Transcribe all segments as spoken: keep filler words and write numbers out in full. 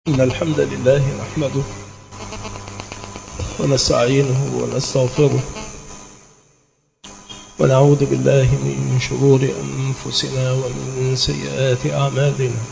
إن الحمد لله نحمده ونستعينه ونستغفره ونعوذ بالله من شرور أنفسنا ومن سيئات أعمالنا.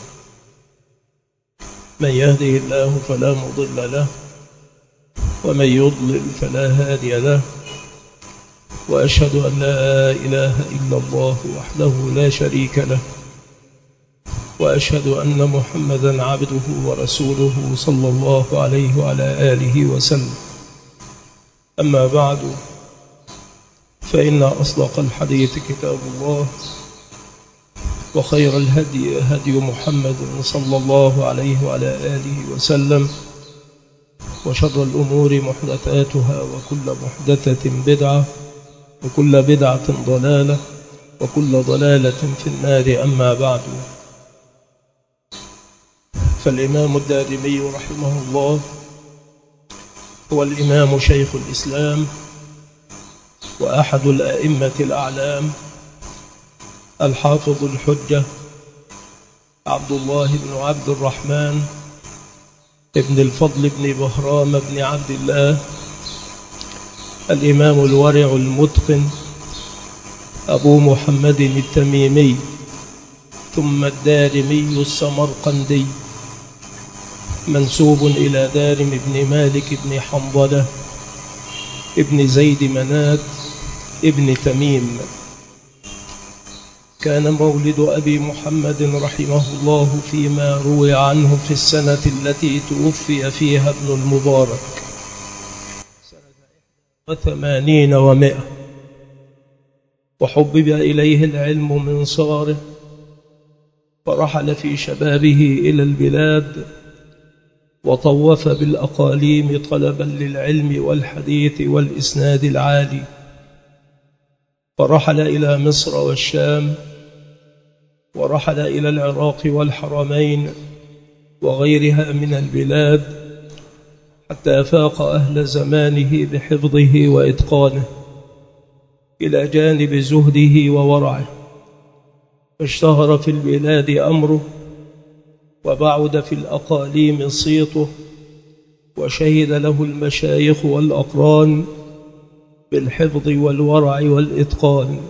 من يهده الله فلا مضل له ومن يضلل فلا هادي له، وأشهد أن لا إله إلا الله وحده لا شريك له، وأشهد أن محمدا عبده ورسوله صلى الله عليه وعلى آله وسلم. أما بعد، فإن أصدق الحديث كتاب الله، وخير الهدي هدي محمد صلى الله عليه وعلى آله وسلم، وشر الأمور محدثاتها، وكل محدثة بدعة، وكل بدعة ضلالة، وكل ضلالة في النار. أما بعد، فالإمام الدارمي رحمه الله هو الإمام شيخ الإسلام وأحد الأئمة الأعلام، الحافظ الحجة عبد الله بن عبد الرحمن ابن الفضل بن بهرام بن عبد الله، الإمام الورع المتقن أبو محمد التميمي، ثم الدارمي السمرقندي، منسوب إلى دارم بن مالك بن حنظلة ابن زيد منات ابن تميم. كان مولد أبي محمد رحمه الله فيما روي عنه في السنة التي توفي فيها ابن المبارك، سنة وثمانين ومائة، وحبب إليه العلم من صغره، فرحل في شبابه إلى البلاد، وطوف بالأقاليم طلبا للعلم والحديث والإسناد العالي، فرحل إلى مصر والشام، ورحل إلى العراق والحرمين وغيرها من البلاد، حتى فاق أهل زمانه بحفظه وإتقانه، إلى جانب زهده وورعه، فاشتهر في البلاد أمره، وبعد في الأقاليم صيته، وشهد له المشايخ والأقران بالحفظ والورع والإتقان.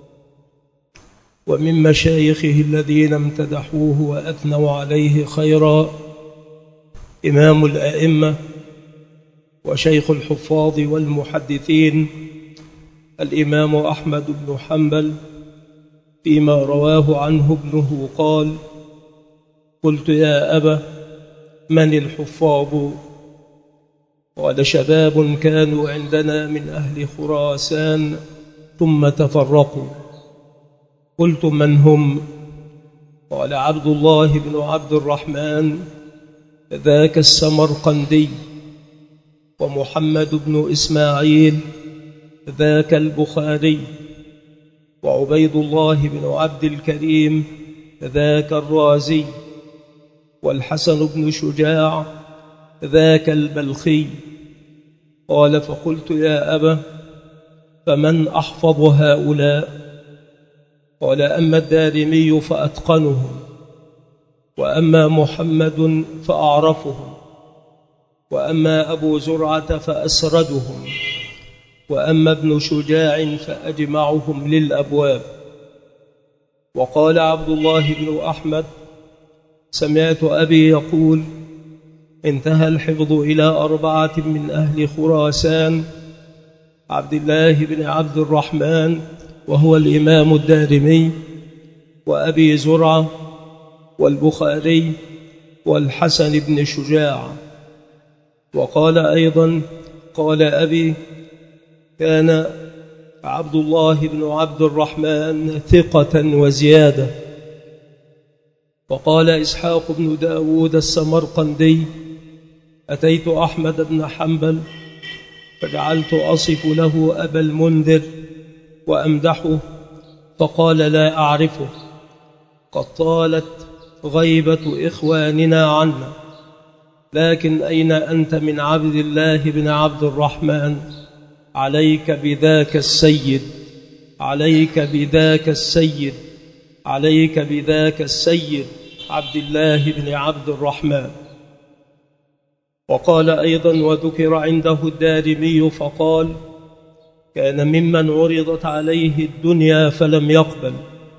ومن مشايخه الذين امتدحوه وأثنوا عليه خيرا إمام الأئمة وشيخ الحفاظ والمحدثين الإمام أحمد بن حنبل، فيما رواه عنه ابنه قال: قلت يا أبا من الحفاظ؟ قال: شباب كانوا عندنا من أهل خراسان ثم تفرقوا. قلت: من هم؟ قال: عبد الله بن عبد الرحمن ذاك السمرقندي، ومحمد بن إسماعيل ذاك البخاري، وعبيد الله بن عبد الكريم ذاك الرازي، والحسن بن شجاع ذاك البلخي. قال: فقلت يا أبا فمن أحفظ هؤلاء؟ قال: أما الدارمي فأتقنهم، وأما محمد فأعرفهم، وأما أبو زرعة فأسردهم، وأما ابن شجاع فأجمعهم للأبواب. وقال عبد الله بن أحمد: سمعت أبي يقول: انتهى الحفظ إلى أربعة من أهل خراسان: عبد الله بن عبد الرحمن وهو الإمام الدارمي، وأبي زرعة، والبخاري، والحسن بن شجاع. وقال أيضا: قال أبي: كان عبد الله بن عبد الرحمن ثقة وزيادة. وقال إسحاق بن داود السمرقندي: أتيت أحمد بن حنبل فجعلت أصف له أبا المنذر وأمدحه، فقال: لا أعرفه، قد طالت غيبة إخواننا عنا، لكن أين أنت من عبد الله بن عبد الرحمن؟ عليك بذاك السيد، عليك بذاك السيد، عليك بذاك السيد عبد الله بن عبد الرحمن. وقال أيضا: وذكر عنده الدارمي فقال: كان ممن عرضت عليه الدنيا فلم يقبل.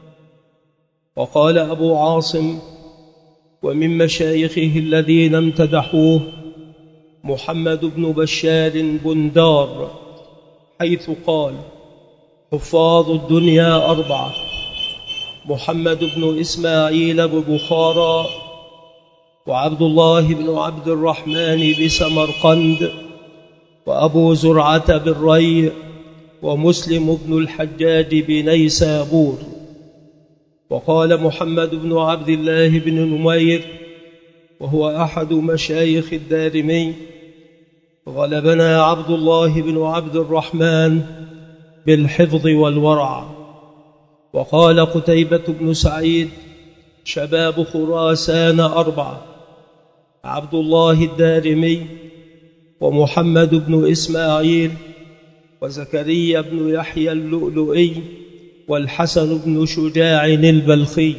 وقال أبو عاصم: ومن مشايخه الذين امتدحوه محمد بن بشار بندار، حيث قال: حفاظ الدنيا أربعة: محمد بن إسماعيل ببخارى، وعبد الله بن عبد الرحمن بسمرقند، وأبو زرعة بالري، ومسلم بن الحجاج بنيسابور. وقال محمد بن عبد الله بن نمير وهو أحد مشايخ الدارمي: غلبنا عبد الله بن عبد الرحمن بالحفظ والورع. وقال قتيبة بن سعيد: شباب خراسان أربعة: عبد الله الدارمي، ومحمد بن إسماعيل، وزكريا بن يحيى اللؤلؤي، والحسن بن شجاع البلخي.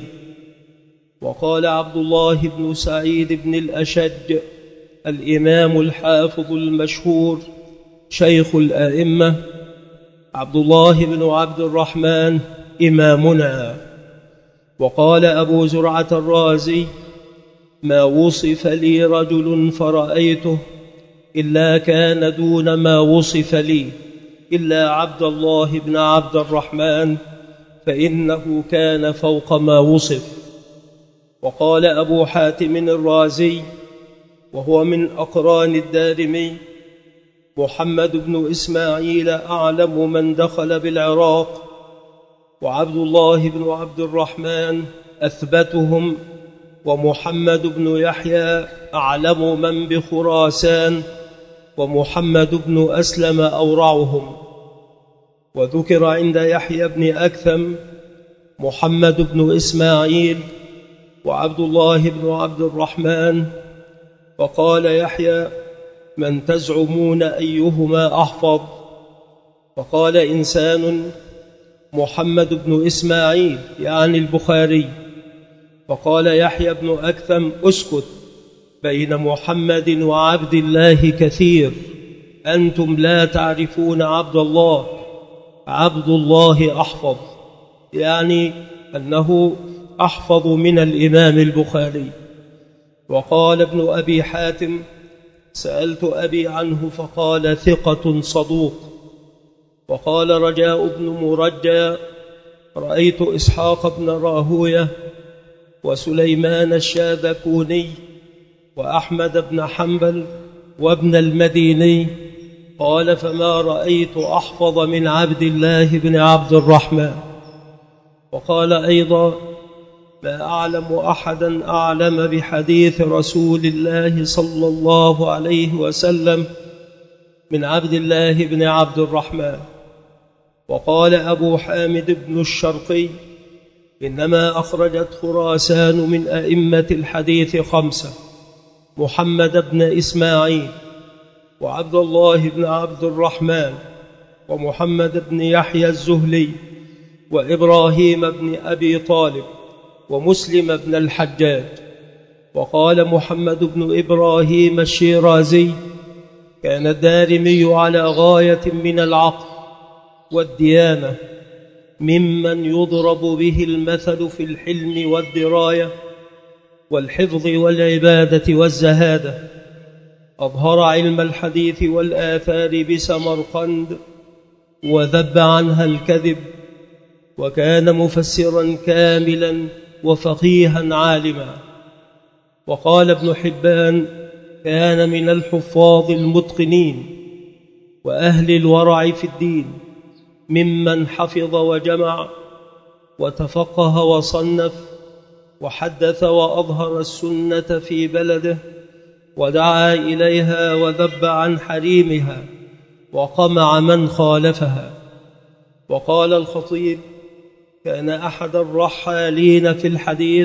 وقال عبد الله بن سعيد بن الأشج الإمام الحافظ المشهور شيخ الأئمة: عبد الله بن عبد الرحمن إمامنا. وقال أبو زرعة الرازي: ما وصف لي رجل فرأيته إلا كان دون ما وصف لي إلا عبد الله بن عبد الرحمن، فإنه كان فوق ما وصف. وقال أبو حاتم الرازي وهو من أقران الدارمي: محمد بن إسماعيل أعلم من دخل بالعراق، وعبد الله بن عبد الرحمن أثبتهم، ومحمد بن يحيى أعلم من بخراسان، ومحمد بن أسلم أورعهم. وذكر عند يحيى بن أكثم محمد بن إسماعيل وعبد الله بن عبد الرحمن. وقال يحيى: من تزعمون أيهما أحفظ؟ وقال إنسان: محمد بن إسماعيل، يعني البخاري. وقال يحيى بن أكثم: أسكت، بين محمد وعبد الله كثير، أنتم لا تعرفون عبد الله، عبد الله أحفظ، يعني أنه أحفظ من الإمام البخاري. وقال ابن أبي حاتم: سألت أبي عنه فقال: ثقة صدوق. وقال رجاء بن مرجى: رأيت إسحاق بن راهوية، وسليمان الشاذكوني، وأحمد بن حنبل، وابن المديني. قال: فما رأيت أحفظ من عبد الله بن عبد الرحمن. وقال أيضا: ما أعلم أحدا أعلم بحديث رسول الله صلى الله عليه وسلم من عبد الله بن عبد الرحمن. وقال أبو حامد بن الشرقي: إنما أخرجت خراسان من أئمة الحديث خمسة: محمد بن إسماعيل، وعبد الله بن عبد الرحمن، ومحمد بن يحيى الزهلي، وإبراهيم بن أبي طالب، ومسلم بن الحجاج. وقال محمد بن إبراهيم الشيرازي: كان الدارمي على غاية من العقل والديانة، ممن يضرب به المثل في الحلم والدراية والحفظ والعبادة والزهادة. أظهر علم الحديث والآثار بسمرقند، وذب عنها الكذب، وكان مفسرا كاملا وفقيها عالما. وقال ابن حبان: كان من الحفاظ المتقنين وأهل الورع في الدين، ممن حفظ وجمع وتفقه وصنف، وحدث وأظهر السنة في بلده، ودعا إليها وذب عن حريمها، وقمع من خالفها. وقال الخطيب: كان أحد الرحالين في الحديث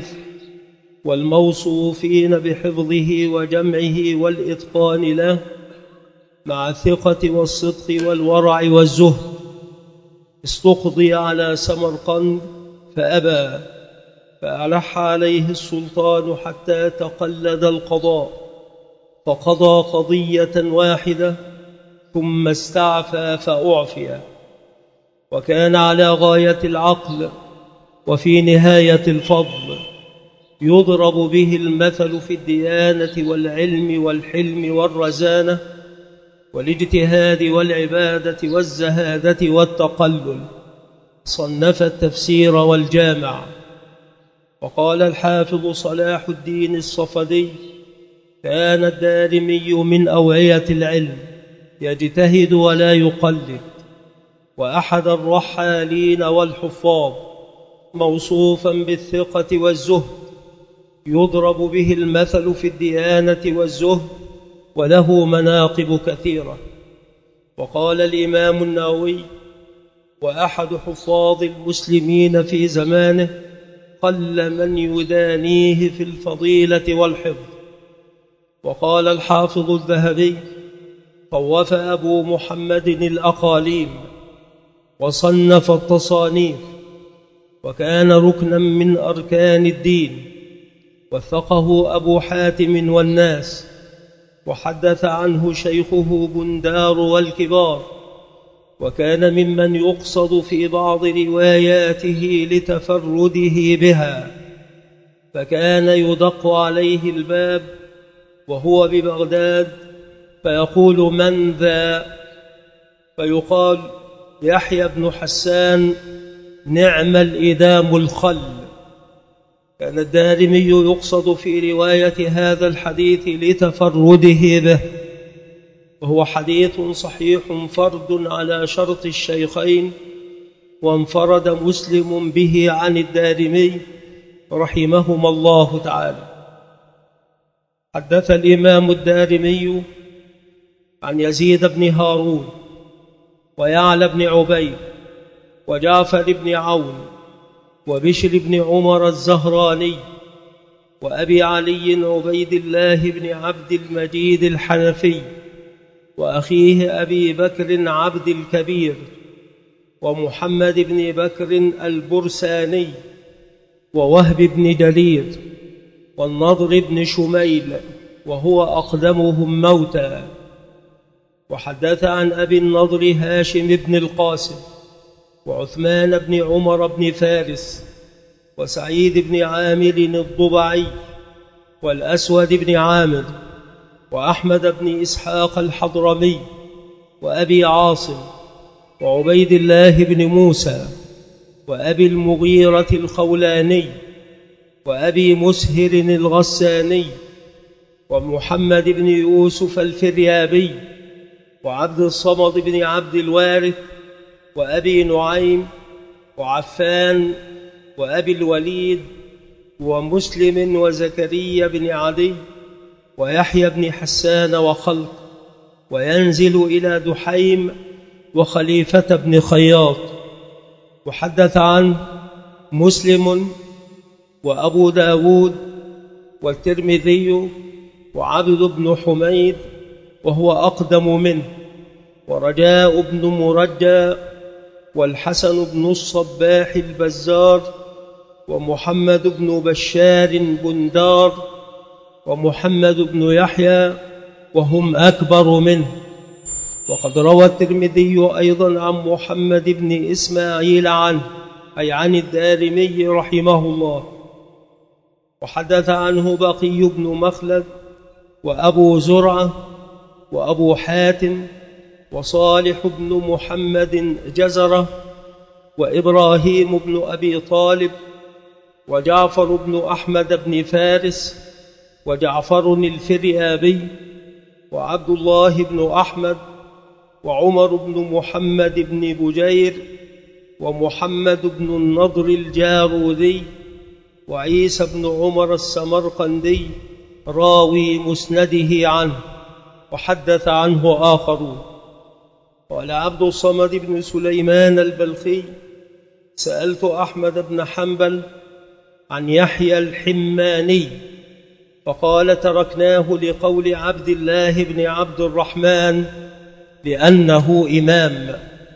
والموصوفين بحفظه وجمعه والإتقان له، مع الثقة والصدق والورع والزهد. استقضي على سمرقند فأبى، فألح عليه السلطان حتى تقلد القضاء، فقضى قضية واحدة ثم استعفى فأعفي، وكان على غاية العقل وفي نهاية الفضل، يضرب به المثل في الديانة والعلم والحلم والرزانة والاجتهاد والعبادة والزهادة والتقلل. صنف التفسير والجامع. وقال الحافظ صلاح الدين الصفدي: كان الدارمي من أوعية العلم، يجتهد ولا يقلد، وأحد الرحالين والحفاظ، موصوفا بالثقة والزهد، يضرب به المثل في الديانة والزهد، وله مناقب كثيرة. وقال الإمام النووي: وأحد حفاظ المسلمين في زمانه قل من يدانيه في الفضيلة والحفظ. وقال الحافظ الذهبي: طوف أبو محمد الأقاليم وصنف التصانيف، وكان ركنا من أركان الدين، وثقه أبو حاتم والناس، وحدث عنه شيخه بندار والكبار، وكان ممن يقصد في بعض رواياته لتفرده بها، فكان يدق عليه الباب وهو ببغداد فيقول: من ذا؟ فيقال: يحيى بن حسان، نعم الإدام الخل. كان الدارمي يقصد في رواية هذا الحديث لتفرده به، وهو حديث صحيح فرد على شرط الشيخين، وانفرد مسلم به عن الدارمي رحمهما الله تعالى. حدث الإمام الدارمي عن يزيد بن هارون ويعلى بن عبيد وجعفر بن عون وبشر بن عمر الزهراني وأبي علي عبيد الله بن عبد المجيد الحنفي وأخيه أبي بكر عبد الكبير ومحمد بن بكر البرساني ووهب بن جرير والنضر بن شميل وهو أقدمهم موتا. وحدث عن أبي النضر هاشم بن القاسم وعثمان بن عمر بن فارس وسعيد بن عامر الضبعي والأسود بن عامر وأحمد بن إسحاق الحضرمي وأبي عاصم وعبيد الله بن موسى وأبي المغيرة الخولاني وأبي مسهر الغساني ومحمد بن يوسف الفريابي وعبد الصمد بن عبد الوارث وأبي نعيم وعفان وأبي الوليد ومسلم وزكريا بن عدي ويحيى بن حسان وخلق، وينزل إلى دحيم وخليفة بن خياط. وحدث عنه مسلم وأبو داود والترمذي وعبد بن حميد وهو أقدم منه، ورجاء بن مرجى والحسن بن الصباح البزار ومحمد بن بشار بندار ومحمد بن يحيى وهم أكبر منه. وقد روى الترمذي أيضا عن محمد بن إسماعيل عنه، أي عن الدارمي رحمه الله. وحدث عنه بقي بن مخلد وأبو زرعة وأبو حاتم وصالح بن محمد جزرة وإبراهيم بن أبي طالب وجعفر بن أحمد بن فارس وجعفر الفريابي وعبد الله بن أحمد وعمر بن محمد بن بجير ومحمد بن النضر الجارودي وعيسى بن عمر السمرقندي راوي مسنده عنه. وحدث عنه آخرون. قال عبد الصمد بن سليمان البلخي: سألت أحمد بن حنبل عن يحيى الحماني فقال: تركناه لقول عبد الله بن عبد الرحمن لأنه إمام،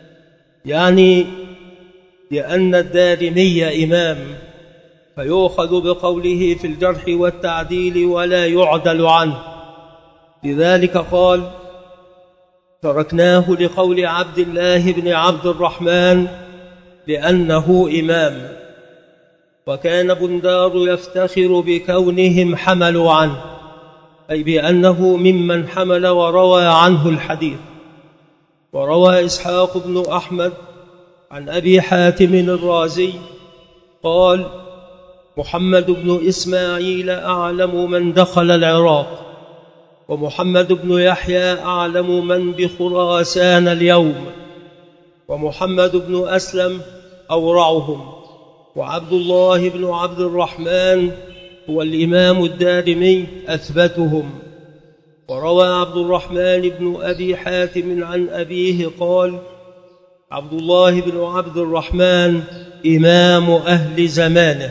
يعني لأن الدارمي إمام، فيؤخذ بقوله في الجرح والتعديل ولا يعدل عنه. لذلك قال: تركناه لقول عبد الله بن عبد الرحمن لأنه إمام. وكان بندار يفتخر بكونهم حملوا عنه، أي بأنه ممن حمل وروى عنه الحديث. وروى إسحاق بن أحمد عن أبي حاتم الرازي قال: محمد بن إسماعيل أعلم من دخل العراق، ومحمد بن يحيى أعلم من بخراسان اليوم، ومحمد بن أسلم أورعهم، وعبد الله بن عبد الرحمن هو الإمام الدارمي أثبتهم. وروى عبد الرحمن بن أبي حاتم عن أبيه قال: عبد الله بن عبد الرحمن إمام أهل زمانه.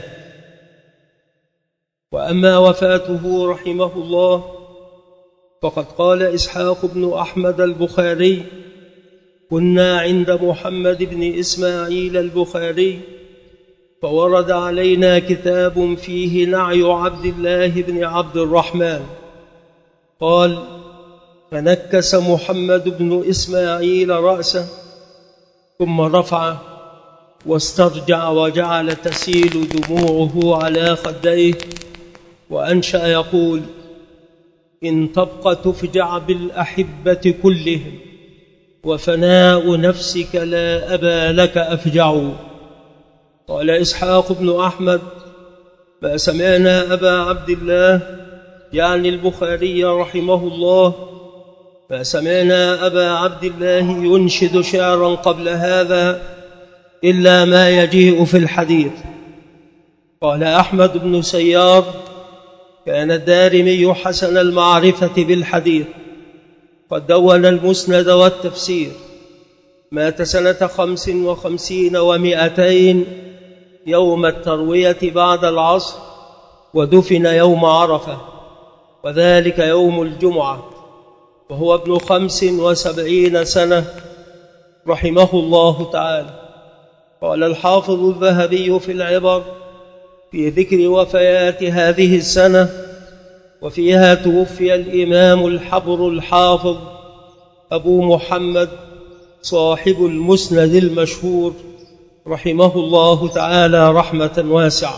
وأما وفاته رحمه الله فقد قال إسحاق بن أحمد البخاري: كنا عند محمد بن إسماعيل البخاري فورد علينا كتاب فيه نعي عبد الله بن عبد الرحمن. قال: فنكس محمد بن إسماعيل رأسه ثم رفع واسترجع وجعل تسيل دموعه على خديه، وأنشأ يقول: إن تبق تفجع بالأحبة كلهم، وفناء نفسك لا أبا لك أفجع. قال إسحاق بن أحمد: ما سمعنا أبا عبد الله يعني البخاري رحمه الله ما سمعنا أبا عبد الله ينشد شعرا قبل هذا إلا ما يجيء في الحديث. قال أحمد بن سيار: كان الدارمي حسن المعرفة بالحديث، قد دون المسند والتفسير، مات سنة خمس وخمسين ومائتين يوم التروية بعد العصر، ودفن يوم عرفة، وذلك يوم الجمعة، وهو ابن خمس وسبعين سنة رحمه الله تعالى. قال الحافظ الذهبي في العبر في ذكر وفيات هذه السنة: وفيها توفي الإمام الحبر الحافظ أبو محمد صاحب المسند المشهور رحمه الله تعالى رحمة واسعة.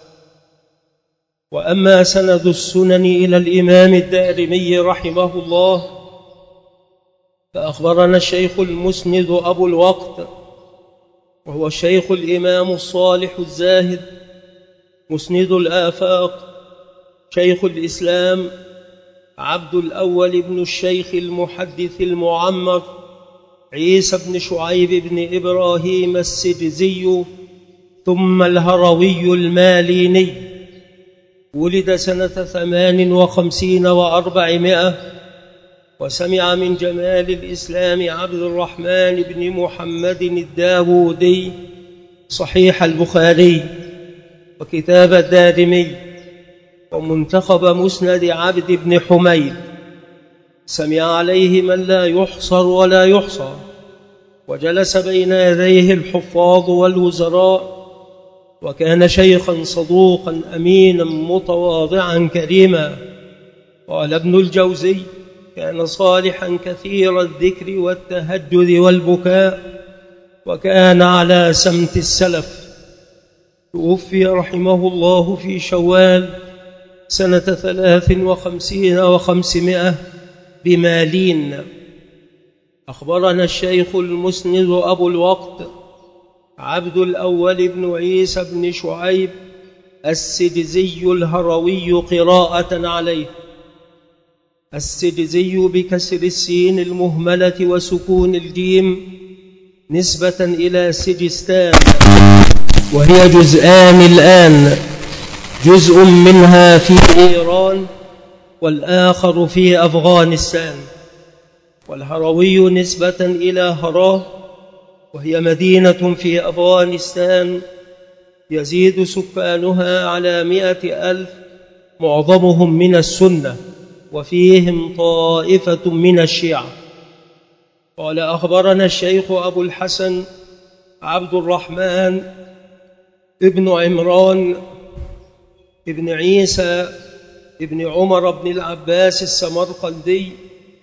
وأما سند السنن إلى الإمام الدارمي رحمه الله فأخبرنا الشيخ المسند أبو الوقت، وهو الشيخ الإمام الصالح الزاهد مسند الآفاق شيخ الإسلام عبد الأول بن الشيخ المحدث المعمر عيسى بن شعيب بن إبراهيم السجزي ثم الهروي الماليني. ولد سنة ثمان وخمسين وأربعمائة، وسمع من جمال الإسلام عبد الرحمن بن محمد الداودي صحيح البخاري وكتاب الدارمي ومنتخب مسند عبد بن حميد. سمع عليه من لا يحصر ولا يحصى، وجلس بين يديه الحفاظ والوزراء، وكان شيخا صدوقا أمينا متواضعا كريما. قال ابن الجوزي: كان صالحا كثير الذكر والتهجد والبكاء، وكان على سمت السلف. توفي رحمه الله في شوال سنة ثلاث وخمسين وخمسمائة بمالين. أخبرنا الشيخ المسند أبو الوقت عبد الأول بن عيسى بن شعيب السجزي الهروي قراءة عليه. السجزي بكسر السين المهملة وسكون الجيم نسبة إلى سجستان، وهي جزءان الآن، جزء منها في إيران والآخر في أفغانستان. والهروي نسبة إلى هراه، وهي مدينة في أفغانستان يزيد سكانها على مئة ألف، معظمهم من السنة وفيهم طائفة من الشيعة. قال أخبرنا الشيخ أبو الحسن عبد الرحمن ابن عمران ابن عيسى ابن عمر بن العباس السمرقندي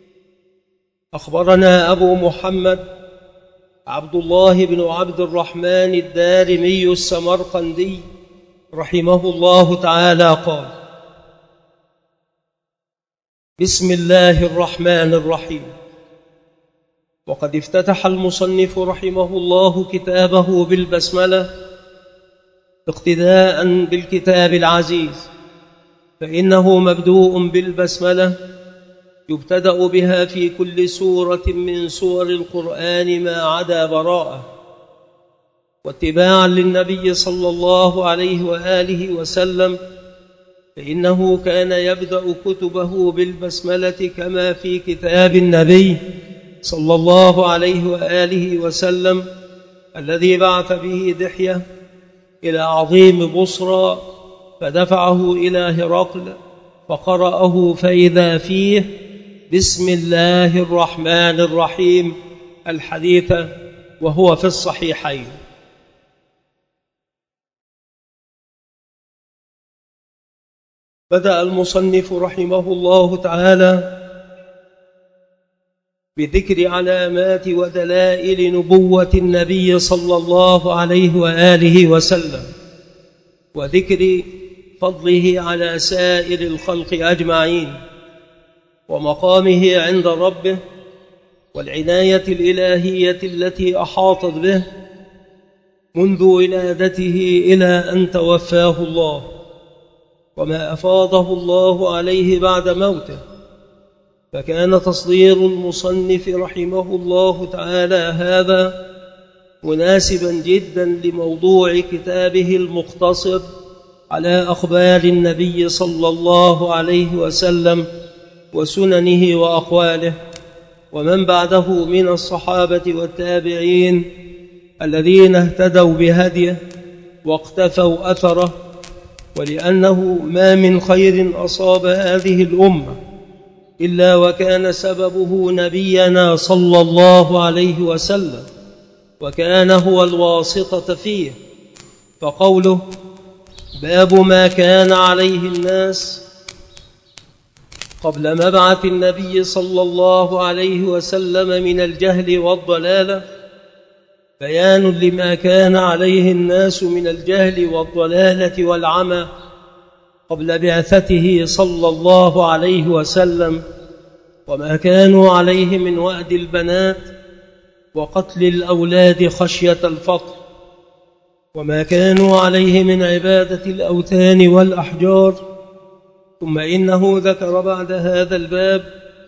أخبرنا أبو محمد عبد الله بن عبد الرحمن الدارمي السمرقندي رحمه الله تعالى قال: بسم الله الرحمن الرحيم. وقد افتتح المصنف رحمه الله كتابه بالبسملة اقتداء بالكتاب العزيز، فإنه مبدوء بالبسملة يبتدأ بها في كل سورة من سور القرآن ما عدا براءة، واتباعا للنبي صلى الله عليه وآله وسلم، فإنه كان يبدأ كتبه بالبسملة كما في كتاب النبي صلى الله عليه وآله وسلم الذي بعث به دحية إلى عظيم بصرى فدفعه إلى هرقل فقرأه فإذا فيه بسم الله الرحمن الرحيم الحديث، وهو في الصحيحين. بدأ المصنف رحمه الله تعالى بذكر علامات ودلائل نبوة النبي صلى الله عليه وآله وسلم، وذكر فضله على سائر الخلق أجمعين، ومقامه عند ربه، والعناية الإلهية التي أحاطت به منذ ولادته إلى أن توفاه الله، وما أفاضه الله عليه بعد موته. فكان تصدير المصنف رحمه الله تعالى هذا مناسبا جدا لموضوع كتابه المقتصر على أخبار النبي صلى الله عليه وسلم وسننه وأقواله، ومن بعده من الصحابة والتابعين الذين اهتدوا بهديه واقتفوا أثره. ولأنه ما من خير أصاب هذه الأمة إلا وكان سببه نبينا صلى الله عليه وسلم، وكان هو الواسطة فيه. فقوله باب ما كان عليه الناس قبل مبعث النبي صلى الله عليه وسلم من الجهل والضلالة بيان لما كان عليه الناس من الجهل والضلالة والعمى قبل بعثته صلى الله عليه وسلم، وما كانوا عليه من وأد البنات وقتل الأولاد خشية الفقر، وما كانوا عليه من عبادة الأوثان والأحجار. ثم إنه ذكر بعد هذا الباب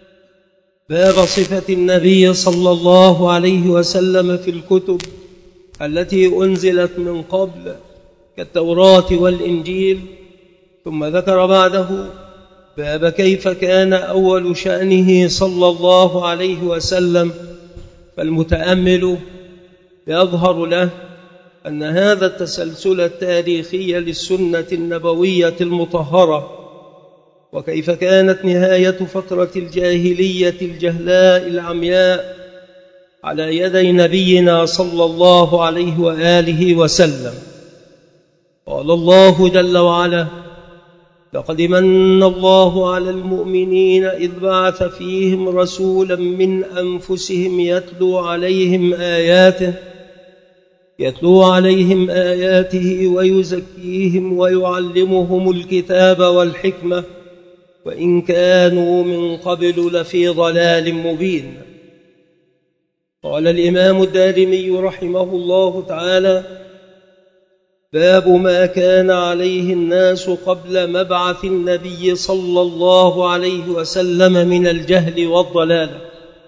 باب صفة النبي صلى الله عليه وسلم في الكتب التي أنزلت من قبل كالتوراة والإنجيل. ثم ذكر بعده باب كيف كان أول شأنه صلى الله عليه وسلم، فالمتأمل يظهر له أن هذا التسلسل التاريخي للسنة النبوية المطهرة، وكيف كانت نهاية فترة الجاهلية الجهلاء العمياء على يدي نبينا صلى الله عليه وآله وسلم. قال الله جل وعلا: لقد من الله على المؤمنين إذ بعث فيهم رسولا من أنفسهم يتلو عليهم آياته يتلو عليهم آياته ويزكيهم ويعلمهم الكتاب والحكمة وإن كانوا من قبل لفي ضلال مبين. قال الإمام الدارمي رحمه الله تعالى: باب ما كان عليه الناس قبل مبعث النبي صلى الله عليه وسلم من الجهل والضلال.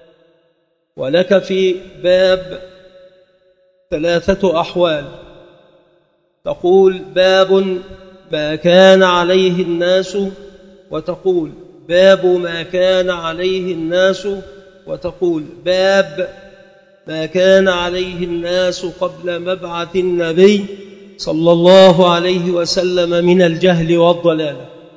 ولك في باب ثلاثة أحوال: تقول باب ما كان عليه الناس، وتقول باب ما كان عليه الناس، وتقول باب ما كان عليه الناس قبل مبعث النبي صلى الله عليه وسلم من الجهل والضلال.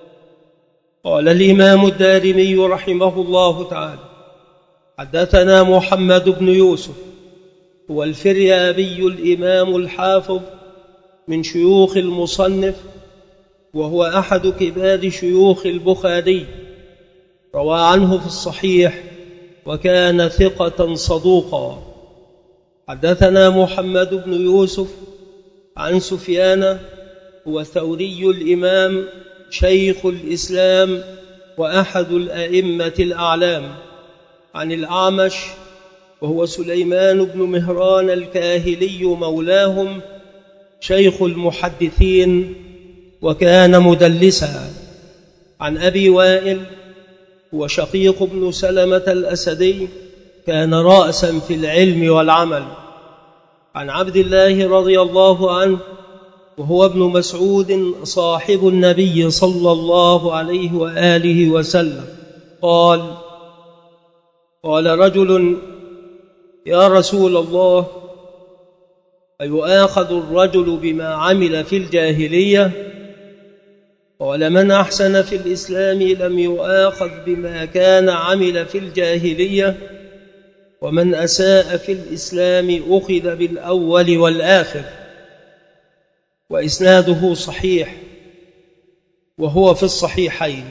قال الإمام الدارمي رحمه الله تعالى: حدثنا محمد بن يوسف هو الفريابي الإمام الحافظ من شيوخ المصنف، وهو أحد كبار شيوخ البخاري، روى عنه في الصحيح وكان ثقة صدوقا. حدثنا محمد بن يوسف عن سفيان، هو ثوري الإمام شيخ الإسلام وأحد الأئمة الأعلام، عن الأعمش وهو سليمان بن مهران الكاهلي مولاهم شيخ المحدثين وكان مدلسا، عن أبي وائل هو شقيق بن سلمة الأسدي كان رأسا في العلم والعمل، عن عبد الله رضي الله عنه وهو ابن مسعود صاحب النبي صلى الله عليه وآله وسلم قال: قال رجل: يا رسول الله، أيؤاخذ الرجل بما عمل في الجاهلية؟ قال: من أحسن في الإسلام لم يؤاخذ بما كان عمل في الجاهلية، ومن أساء في الإسلام أخذ بالأول والآخر. وإسناده صحيح، وهو في الصحيحين.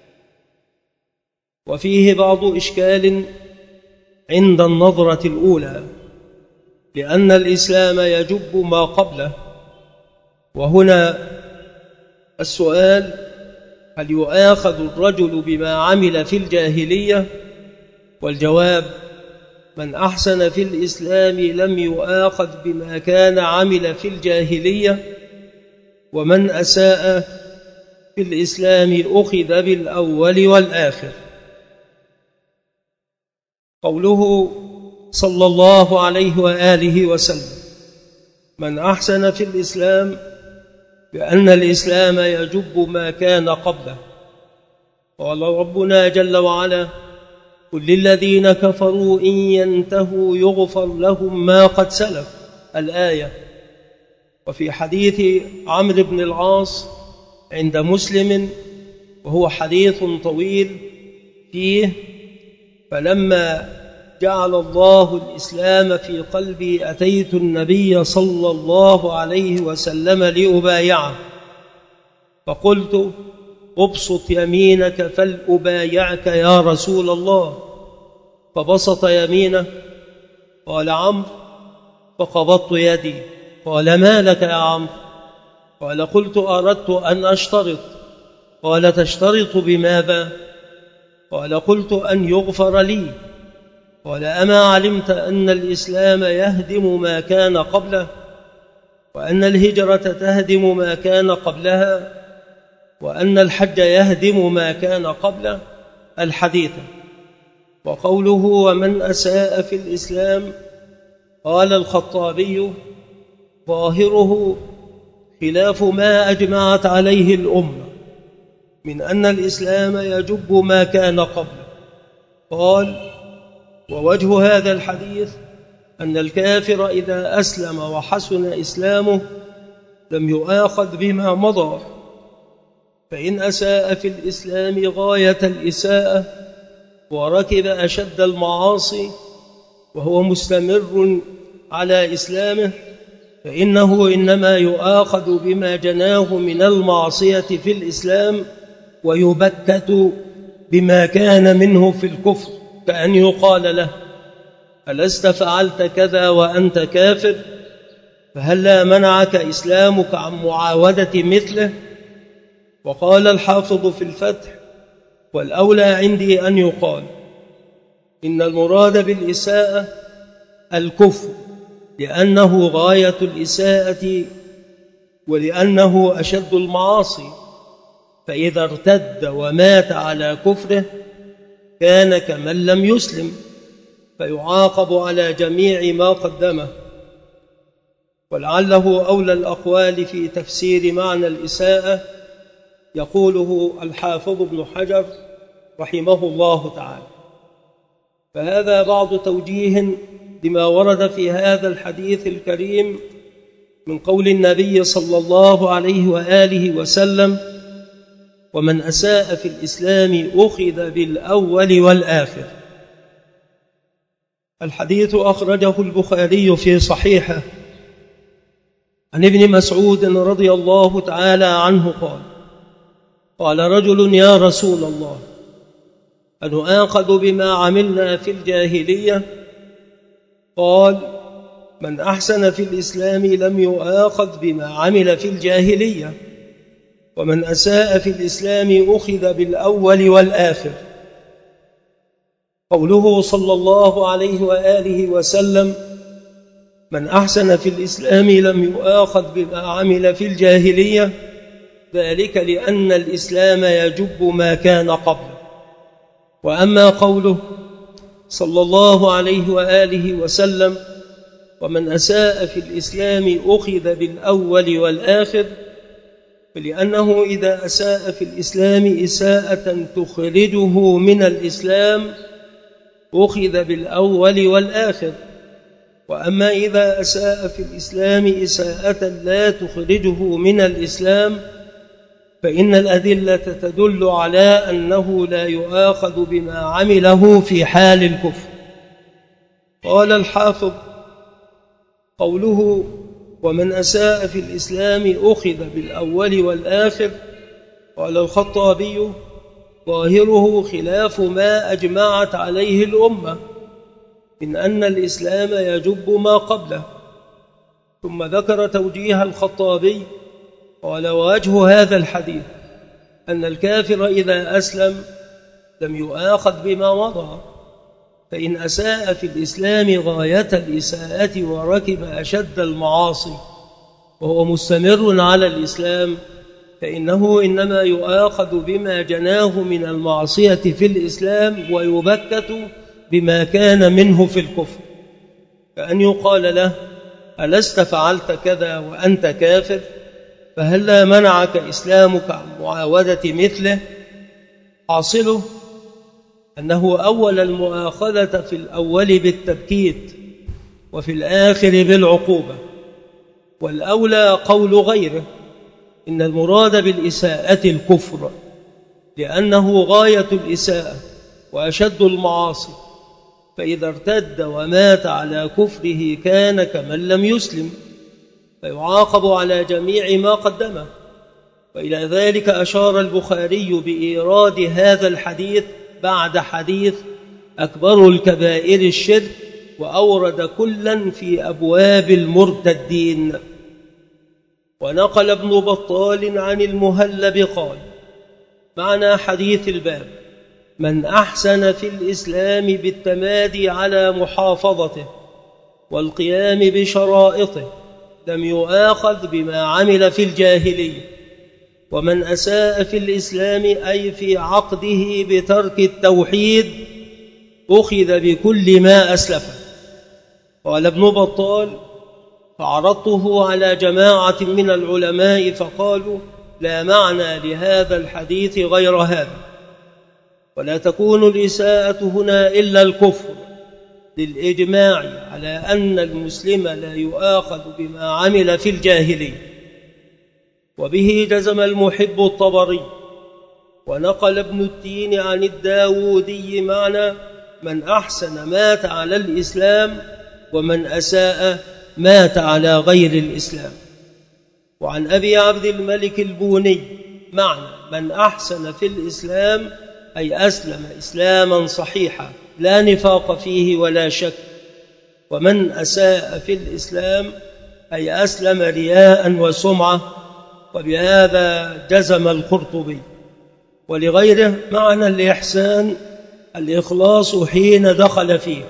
وفيه بعض إشكال عند النظرة الأولى، لأن الإسلام يجب ما قبله. وهنا السؤال: هل يؤاخذ الرجل بما عمل في الجاهلية؟ والجواب: من أحسن في الإسلام لم يؤاخذ بما كان عمل في الجاهلية، ومن أساء في الإسلام أخذ بالأول والآخر. قوله صلى الله عليه وآله وسلم: من أحسن في الإسلام، بأن الإسلام يجب ما كان قبله. قال ربنا جل وعلا: قل للذين كفروا إن ينتهوا يغفر لهم ما قد سلف، الآية. وفي حديث عمرو بن العاص عند مسلم، وهو حديث طويل فيه: فلما جعل الله الإسلام في قلبي أتيت النبي صلى الله عليه وسلم لأبايعه، فقلت: ابسط يمينك فلأبايعك يا رسول الله. فبسط يمينه، قال عمرو، فقبضت يدي. قال: ما لك يا عمرو؟ قال: قلت: أردت أن أشترط. قال: تشترط بماذا؟ قال: قلت: أن يغفر لي. قال: أما علمت أن الإسلام يهدم ما كان قبله، وأن الهجرة تهدم ما كان قبلها، وأن الحج يهدم ما كان قبله؟ الحديث. وقوله: ومن أساء في الإسلام، قال الخطابي: ظاهره خلاف ما أجمعت عليه الأمة من أن الإسلام يجب ما كان قبله. قال: ووجه هذا الحديث أن الكافر إذا أسلم وحسن إسلامه لم يؤاخذ بما مضى، فإن أساء في الإسلام غاية الإساءة وركب أشد المعاصي وهو مستمر على إسلامه، فإنه إنما يؤاخذ بما جناه من المعصية في الإسلام، ويبكت بما كان منه في الكفر، كأن يقال له: ألست فعلت كذا وأنت كافر؟ فهلا منعك إسلامك عن معاودة مثله؟ وقال الحافظ في الفتح: والأولى عندي أن يقال إن المراد بالإساءة الكفر، لأنه غاية الإساءة ولأنه أشد المعاصي، فإذا ارتد ومات على كفره كان كمن لم يسلم، فيعاقب على جميع ما قدمه. ولعله أولى الأقوال في تفسير معنى الإساءة يقوله الحافظ ابن حجر رحمه الله تعالى. فهذا بعض توجيه لما ورد في هذا الحديث الكريم من قول النبي صلى الله عليه وآله وسلم: ومن أساء في الإسلام أخذ بالأول والآخر. الحديث أخرجه البخاري في صحيحه عن ابن مسعود رضي الله تعالى عنه قال: قال رجل: يا رسول الله، أنؤاخذ بما عملنا في الجاهلية؟ قال: من أحسن في الإسلام لم يؤاخذ بما عمل في الجاهلية، ومن أساء في الإسلام أخذ بالأول والآخر. قوله صلى الله عليه وآله وسلم: من أحسن في الإسلام لم يؤاخذ بما عمل في الجاهلية، ذلك لأن الإسلام يجب ما كان قبله. وأما قوله صلى الله عليه وآله وسلم: ومن أساء في الإسلام أخذ بالأول والآخر، فلأنه إذا أساء في الإسلام إساءة تخرجه من الإسلام أخذ بالأول والآخر. وأما إذا أساء في الإسلام إساءة لا تخرجه من الإسلام فإن الأدلة تدل على أنه لا يؤاخذ بما عمله في حال الكفر. قال الحافظ: قوله ومن أساء في الإسلام أخذ بالأول والآخر، قال الخطابي: ظاهره خلاف ما أجمعت عليه الأمة من أن الإسلام يجب ما قبله. ثم ذكر توجيه الخطابي، قال: ووجه هذا الحديث أن الكافر إذا أسلم لم يؤاخذ بما مضى، فإن أساء في الإسلام غاية الإساءة وركب أشد المعاصي وهو مستمر على الإسلام فإنه إنما يؤاخذ بما جناه من المعصية في الإسلام ويبكت بما كان منه في الكفر، كأن يقال له: ألست فعلت كذا وأنت كافر؟ فهلا منعك إسلامك عن معاودة مثله؟ حاصله أنه أول المؤاخذة في الأول بالتبكيت وفي الآخر بالعقوبة. والأولى قول غيره إن المراد بالإساءة الكفر، لأنه غاية الإساءة وأشد المعاصي، فإذا ارتد ومات على كفره كان كمن لم يسلم، فيعاقب على جميع ما قدمه. وإلى ذلك أشار البخاري بإيراد هذا الحديث بعد حديث أكبر الكبائر الشرك، وأورد كلا في أبواب المرتدين. ونقل ابن بطال عن المهلب قال: معنى حديث الباب: من أحسن في الإسلام بالتمادي على محافظته والقيام بشرائطه لم يؤاخذ بما عمل في الجاهلية، ومن أساء في الإسلام أي في عقده بترك التوحيد أخذ بكل ما أسلفه. قال ابن بطال: فعرضته على جماعة من العلماء فقالوا: لا معنى لهذا الحديث غير هذا، ولا تكون الإساءة هنا إلا الكفر، للإجماع على أن المسلم لا يؤاخذ بما عمل في الجاهلية. وبه جزم المحب الطبري. ونقل ابن التين عن الداودي معنى: من أحسن مات على الإسلام، ومن أساء مات على غير الإسلام. وعن أبي عبد الملك البوني معنى: من أحسن في الإسلام أي أسلم إسلاما صحيحا لا نفاق فيه ولا شك، ومن أساء في الإسلام أي أسلم رياء وسمعة. وبهذا جزم القرطبي. ولغيره معنى الإحسان الإخلاص حين دخل فيه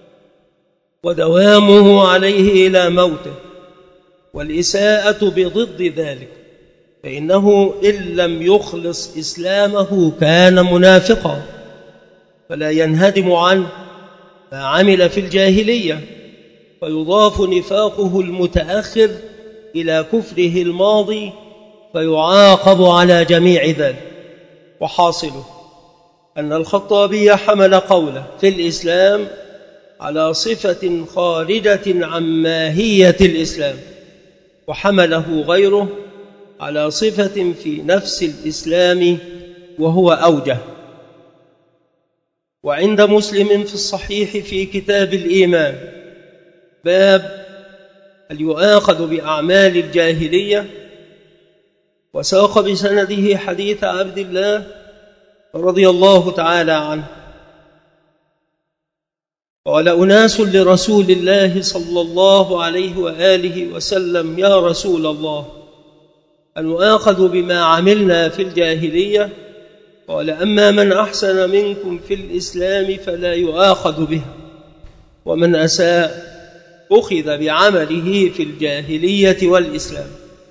ودوامه عليه إلى موته، والإساءة بضد ذلك، فإنه إن لم يخلص إسلامه كان منافقا فلا ينهدم عنه ما عمل في الجاهلية، فيضاف نفاقه المتأخر إلى كفره الماضي فيعاقب على جميع ذلك. وحاصله أن الخطابي حمل قوله في الإسلام على صفة خارجة عن ماهية الإسلام، وحمله غيره على صفة في نفس الإسلام وهو أوجه. وعند مسلم في الصحيح في كتاب الإيمان باب هل يؤاخذ بأعمال الجاهلية، وساق بسنده حديث عبد الله رضي الله تعالى عنه قال أناس لرسول الله صلى الله عليه وآله وسلم: يا رسول الله، أنؤاخذ بما عملنا في الجاهلية؟ قال: أما من أحسن منكم في الإسلام فلا يؤاخذ بها، ومن أساء أخذ بعمله في الجاهلية والإسلام.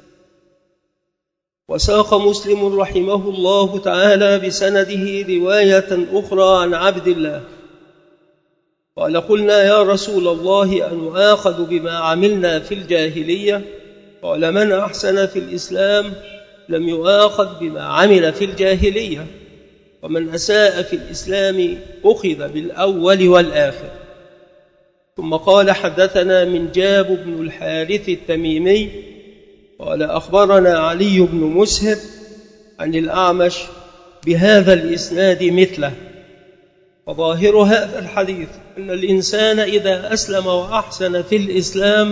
وساق مسلم رحمه الله تعالى بسنده رواية أخرى عن عبد الله قال: قلنا يا رسول الله، أنؤاخذ بما عملنا في الجاهلية؟ قال: من أحسن في الإسلام لم يؤاخذ بما عمل في الجاهلية، ومن أساء في الإسلام أخذ بالأول والآخر. ثم قال: حدثنا من جاب بن الحارث التميمي قال: أخبرنا علي بن مسهر عن الأعمش بهذا الإسناد مثله. وظاهر هذا الحديث أن الإنسان إذا أسلم وأحسن في الإسلام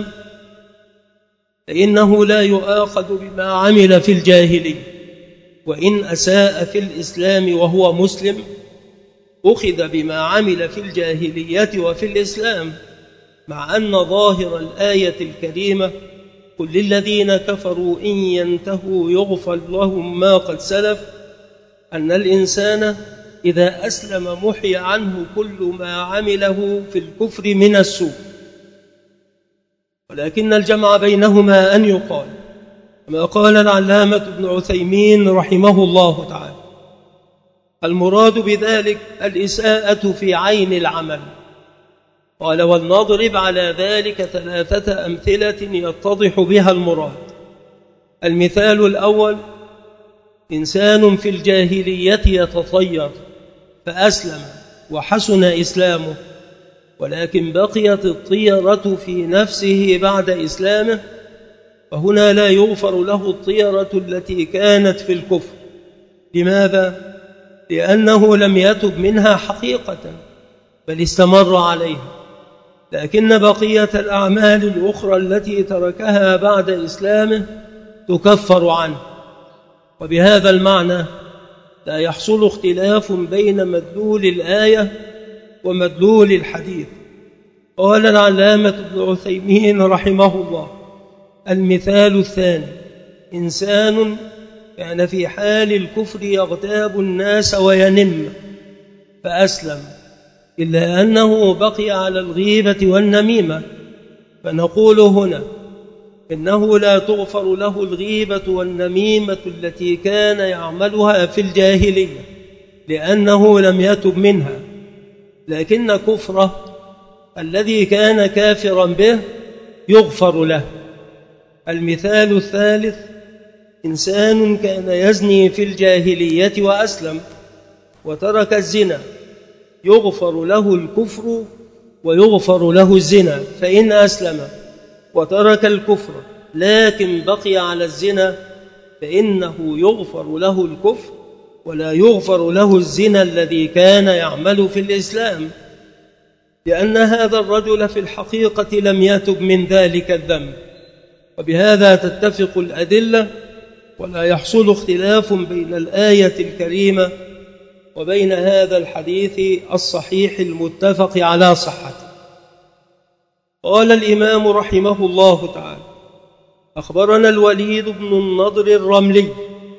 فإنه لا يؤاخذ بما عمل في الجاهلية، وإن أساء في الإسلام وهو مسلم أخذ بما عمل في الجاهلية وفي الإسلام، مع أن ظاهر الآية الكريمة: قل للذين كفروا إن ينتهوا يغفر لهم ما قد سلف، أن الإنسان إذا أسلم محي عنه كل ما عمله في الكفر من السوء. ولكن الجمع بينهما أن يقال كما قال العلامة ابن عثيمين رحمه الله تعالى: المراد بذلك الإساءة في عين العمل. قال: ولنضرب على ذلك ثلاثة أمثلة يتضح بها المراد. المثال الأول: إنسان في الجاهلية يتطير فأسلم وحسن إسلامه، ولكن بقيت الطيرة في نفسه بعد إسلامه، فهنا لا يغفر له الطيرة التي كانت في الكفر. لماذا؟ لأنه لم يتب منها حقيقة بل استمر عليها، لكن بقية الأعمال الأخرى التي تركها بعد إسلامه تكفر عنه. وبهذا المعنى لا يحصل اختلاف بين مدلول الآية ومدلول الحديث. قال العلامة ابن عثيمين رحمه الله: المثال الثاني: إنسان كان في حال الكفر يغتاب الناس وينم فأسلم، إلا أنه بقي على الغيبة والنميمة، فنقول هنا إنه لا تغفر له الغيبة والنميمة التي كان يعملها في الجاهلية لأنه لم يتب منها، لكن كفره الذي كان كافرا به يغفر له. المثال الثالث: إنسان كان يزني في الجاهلية وأسلم وترك الزنا، يغفر له الكفر ويغفر له الزنا. فإن أسلم وترك الكفر لكن بقي على الزنا فإنه يغفر له الكفر ولا يغفر له الزنا الذي كان يعمل في الإسلام، لأن هذا الرجل في الحقيقة لم يتب من ذلك الذنب. وبهذا تتفق الأدلة ولا يحصل اختلاف بين الآية الكريمة وبين هذا الحديث الصحيح المتفق على صحته. قال الإمام رحمه الله تعالى: أخبرنا الوليد بن النضر الرملي،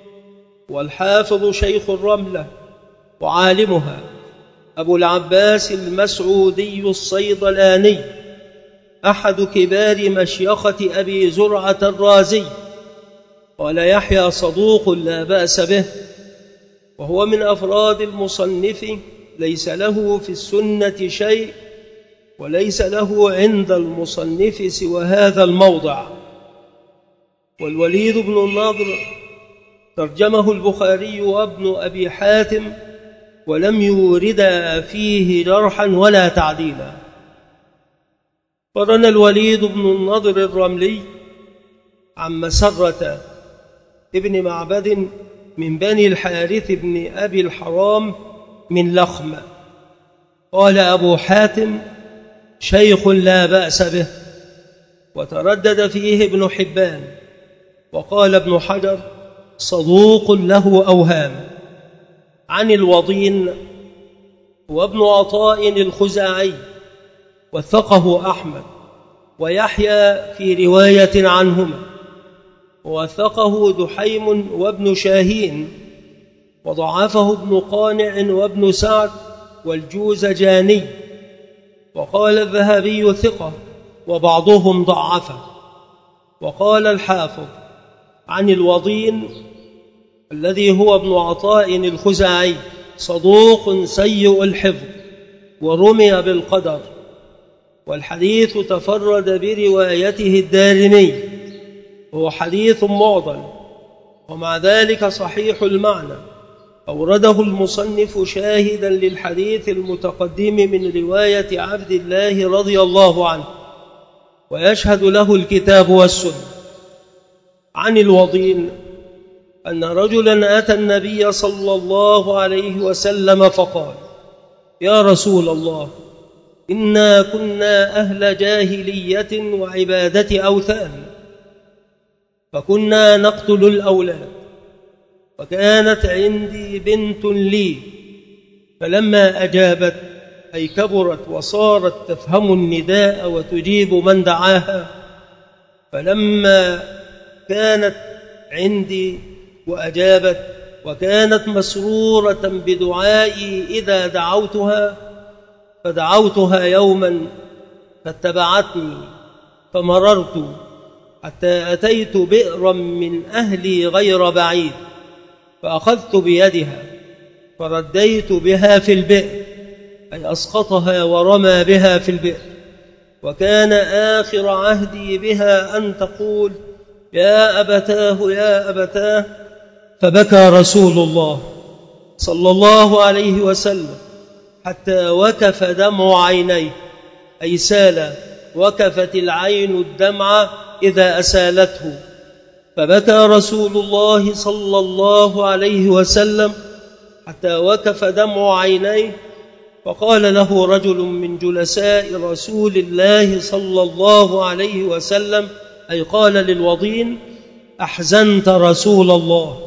والحافظ شيخ الرملة وعالمها، أبو العباس المسعودي الصيدلاني، أحد كبار مشيخة أبي زرعة الرازي. قال يحيى: صدوق لا بأس به، وهو من أفراد المصنف، ليس له في السنة شيء وليس له عند المصنف سوى هذا الموضع. والوليد بن النضر ترجمه البخاري وابن أبي حاتم ولم يورد فيه جرحا ولا تعديلا. قرن الوليد بن النضر الرملي عن مسرة ابن معبد من بني الحارث بن أبي الحرام من لخم. قال أبو حاتم: شيخ لا بأس به. وتردد فيه ابن حبان. وقال ابن حجر: صدوق له أوهام. عن الوضين وابن عطاء الخزاعي، وثقه أحمد ويحيى في رواية عنهما، ووثقه دحيم وابن شاهين، وضعفه ابن قانع وابن سعد والجوزجاني، وقال الذهبي ثقة وبعضهم ضعفه. وقال الحافظ عن الوضين الذي هو ابن عطاء الخزاعي صدوق سيء الحفظ ورمي بالقدر، والحديث تفرد بروايته الدارمي، وهو حديث معضل، ومع ذلك صحيح المعنى، أورده المصنف شاهدا للحديث المتقدم من رواية عبد الله رضي الله عنه، ويشهد له الكتاب والسنة. عن الوضين أن رجلا أتى النبي صلى الله عليه وسلم فقال: يا رسول الله، إنا كنا أهل جاهلية وعبادة أوثان، فكنا نقتل الأولاد، وكانت عندي بنت لي، فلما أجابت أي كبرت وصارت تفهم النداء وتجيب من دعاها، فلما كانت عندي وأجابت وكانت مسرورة بدعائي إذا دعوتها، فدعوتها يوما فاتبعتني، فمررت حتى أتيت بئرا من أهلي غير بعيد، فأخذت بيدها فرديت بها في البئر، أي أسقطها ورمى بها في البئر، وكان آخر عهدي بها أن تقول: يا أبتاه يا أبتاه، فبكى رسول الله صلى الله عليه وسلم حتى وكف دمع عينيه، أي سال، وكفت العين الدمع إذا أسالته، فبكى رسول الله صلى الله عليه وسلم حتى وكف دمع عينيه، فقال له رجل من جلساء رسول الله صلى الله عليه وسلم، أي قال للوضين: أحزنت رسول الله.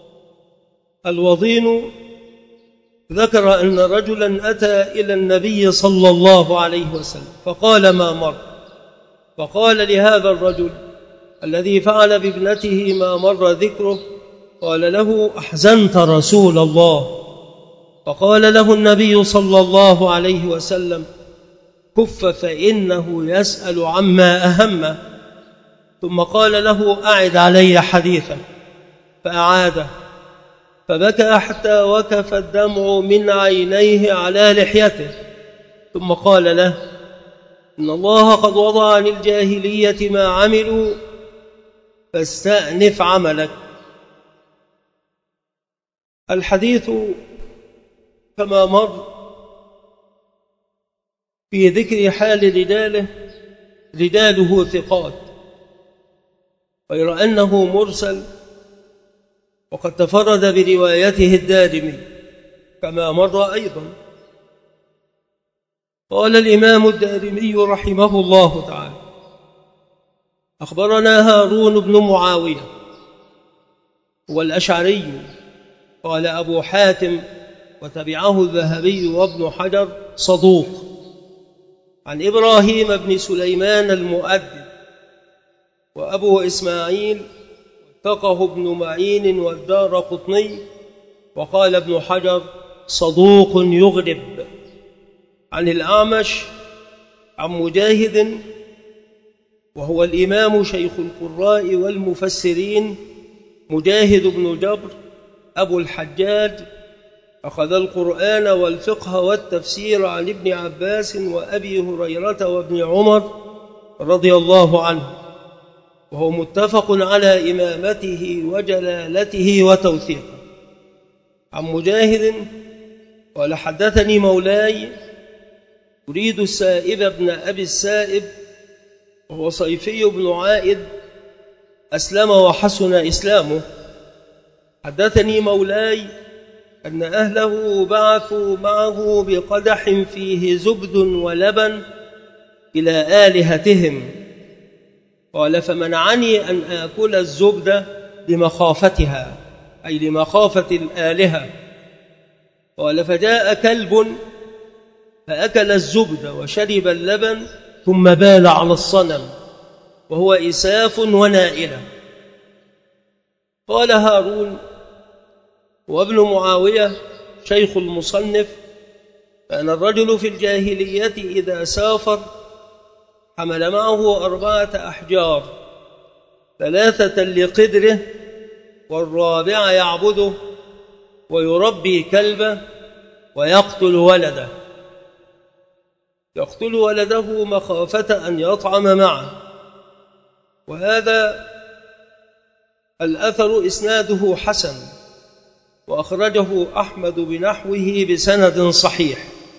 الوضين ذكر أن رجلا أتى إلى النبي صلى الله عليه وسلم فقال: ما مر؟ فقال لهذا الرجل الذي فعل بابنته ما مر ذكره، قال له: أحزنت رسول الله. فقال له النبي صلى الله عليه وسلم: كف فإنه يسأل عما أهمه. ثم قال له: أعد علي حديثا، فأعاده، فبكى حتى وكف الدمع من عينيه على لحيته، ثم قال له: إن الله قد وضع عن الجاهلية ما عملوا، فاستأنف عملك. الحديث كما مر في ذكر حال رجاله، رجاله ثقات، غير أنه مرسل، وقد تفرد بروايته الدارمي كما مر أيضا. قال الإمام الدارمي رحمه الله تعالى: أخبرنا هارون بن معاوية والأشعري، قال أبو حاتم وتبعه الذهبي وابن حجر صدوق، عن إبراهيم بن سليمان المؤدب، وأبو إسماعيل وثقه ابن معين والدارقطني، وقال ابن حجر صدوق يغرب. عن الأعمش عن مجاهد وهو الإمام شيخ القراء والمفسرين، مجاهد بن جبر أبو الحجاج، أخذ القرآن والفقه والتفسير عن ابن عباس وأبي هريرة وابن عمر رضي الله عنه، وهو متفق على إمامته وجلالته وتوثيقه. عن مجاهد قال: حدثني مولاي أريد السائب بن أبي السائب، وهو صيفي بن عائد، أسلم وحسن إسلامه. حدثني مولاي أن أهله بعثوا معه بقدح فيه زبد ولبن إلى آلهتهم، قال: فمنعني أن آكل الزبد لمخافتها، أي لمخافة الآلهة. قال فجاء كلب فأكل الزبد وشرب اللبن ثم بال على الصنم وهو إساف ونائلة. قال هارون وابن معاوية شيخ المصنف: كان الرجل في الجاهلية إذا سافر حمل معه أربعة أحجار، ثلاثة لقدره والرابعة يعبده ويربي كلبه ويقتل ولده يقتل ولده مخافة أن يطعم معه. وهذا الأثر إسناده حسن، وأخرجه أحمد بنحوه بسند صحيح.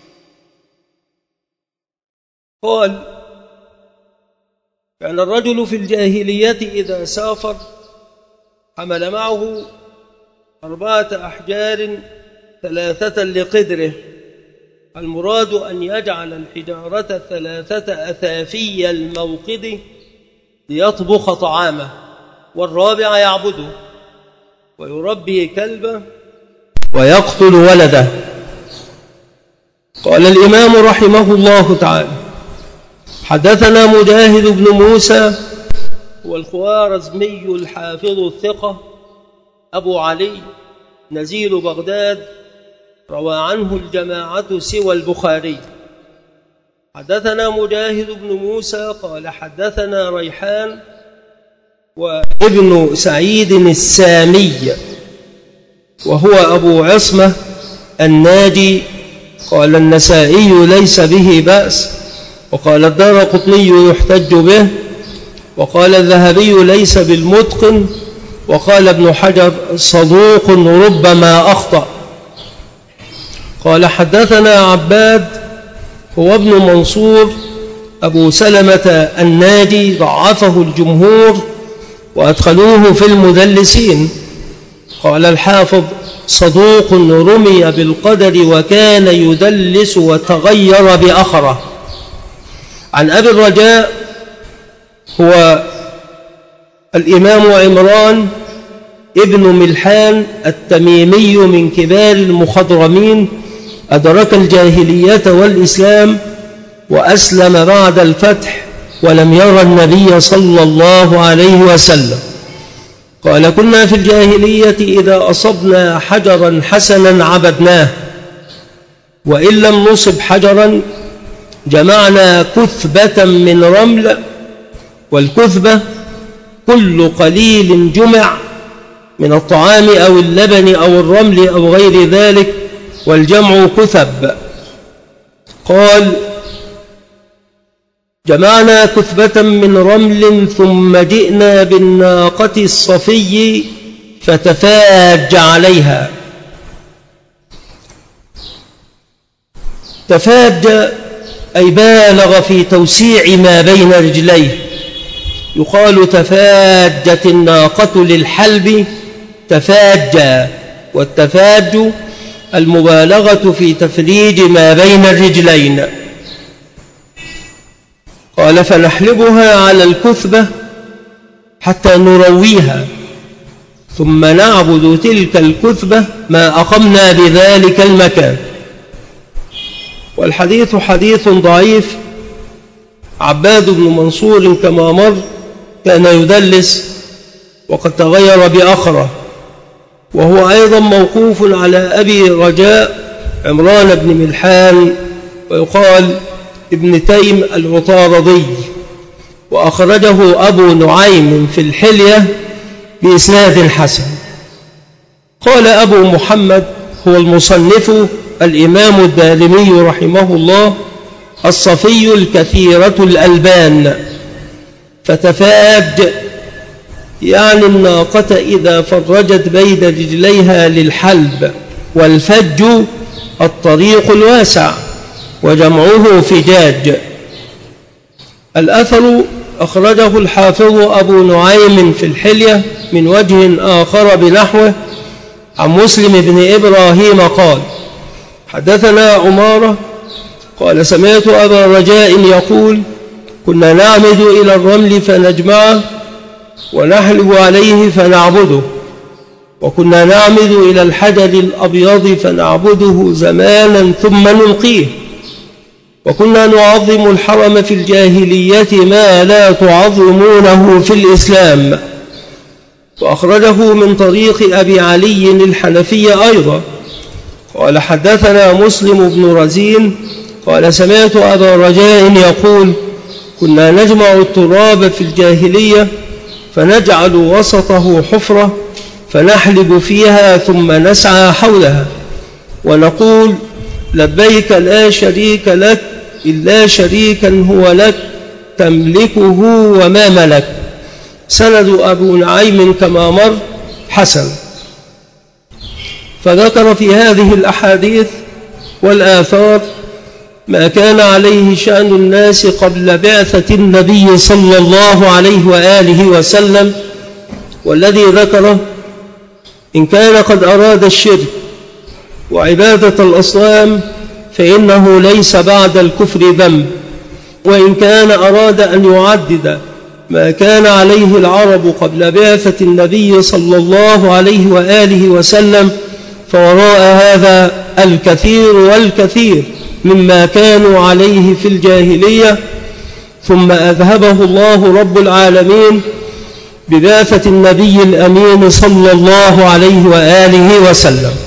قال: كان الرجل في الجاهلية إذا سافر حمل معه أربعة أحجار ثلاثة لقدره، المراد أن يجعل الحجارة الثلاثة أثافي الموقد ليطبخ طعامه، والرابع يعبده ويربي كلبه ويقتل ولده. قال الإمام رحمه الله تعالى: حدثنا مجاهد بن موسى والخوارزمي الحافظ الثقة أبو علي نزيل بغداد، روى عنه الجماعة سوى البخاري. حدثنا مجاهد بن موسى قال حدثنا ريحان وابن سعيد السامي وهو أبو عصمة الناجي. قال النسائي ليس به بأس، وقال الدارقطني يحتج به، وقال الذهبي ليس بالمتقن، وقال ابن حجر صدوق ربما أخطأ. قال حدثنا عباد هو ابن منصور أبو سلمة الناجي، ضعفه الجمهور وأدخلوه في المدلسين. قال الحافظ صدوق رمي بالقدر وكان يدلس وتغير بأخره. عن أبي الرجاء هو الإمام عمران ابن ملحان التميمي من كبار المخضرمين، أدرك الجاهلية والإسلام وأسلم بعد الفتح ولم يرى النبي صلى الله عليه وسلم. قال كنا في الجاهلية إذا أصبنا حجرا حسنا عبدناه، وإن لم نصب حجرا جمعنا كثبة من رمل، والكثبة كل قليل جمع من الطعام أو اللبن أو الرمل أو غير ذلك، والجمع كثب. قال جمعنا كثبة من رمل ثم جئنا بالناقة الصفي فتفاج عليها. تفاج أي بالغ في توسيع ما بين رجليه. يقال تفاجت الناقة للحلب تفاجا، والتفاج المبالغة في تفريج ما بين الرجلين. قال فنحلبها على الكثبة حتى نرويها، ثم نعبد تلك الكثبة ما أقمنا بذلك المكان. والحديث حديث ضعيف. عباد بن منصور كما مر كان يدلس وقد تغير بأخره، وهو أيضا موقوف على أبي رجاء عمران بن ملحان، ويقال ابن تيم العطاردي، وأخرجه أبو نعيم في الحلية بإسناد حسن. قال أبو محمد هو المصنف الإمام الدارمي رحمه الله: الصفي الكثيرة الألبان. فتفاج يعني الناقة إذا فرجت بين رجليها للحلب، والفج الطريق الواسع، وجمعه فجاج. الأثر أخرجه الحافظ أبو نعيم في الحلية من وجه آخر بنحوه عن مسلم بن إبراهيم قال حدثنا عمارة قال سمعت أبا رجاء يقول كنا نعمد إلى الرمل فنجمعه ونحلب عليه فنعبده، وكنا نعمد إلى الحجر الأبيض فنعبده زمانا ثم نلقيه، وكنا نعظم الحرم في الجاهلية ما لا تعظمونه في الإسلام. وأخرجه من طريق أبي علي الحنفي أيضا قال حدثنا مسلم بن رزين قال سمعت أبا رجاء يقول كنا نجمع التراب في الجاهلية فنجعل وسطه حفرة فنحلب فيها ثم نسعى حولها ونقول لبيك لا شريك لك إلا شريكا هو لك تملكه وما ملك. سند أبو نعيم كما مر حسن. فذكر في هذه الأحاديث والآثار ما كان عليه شأن الناس قبل بعثة النبي صلى الله عليه وآله وسلم، والذي ذكره إن كان قد أراد الشرك وعبادة الأصنام فإنه ليس بعد الكفر ذنب، وإن كان أراد أن يعدد ما كان عليه العرب قبل بعثة النبي صلى الله عليه وآله وسلم فوراء هذا الكثير والكثير مما كانوا عليه في الجاهلية، ثم أذهبه الله رب العالمين ببعثة النبي الأمين صلى الله عليه وآله وسلم.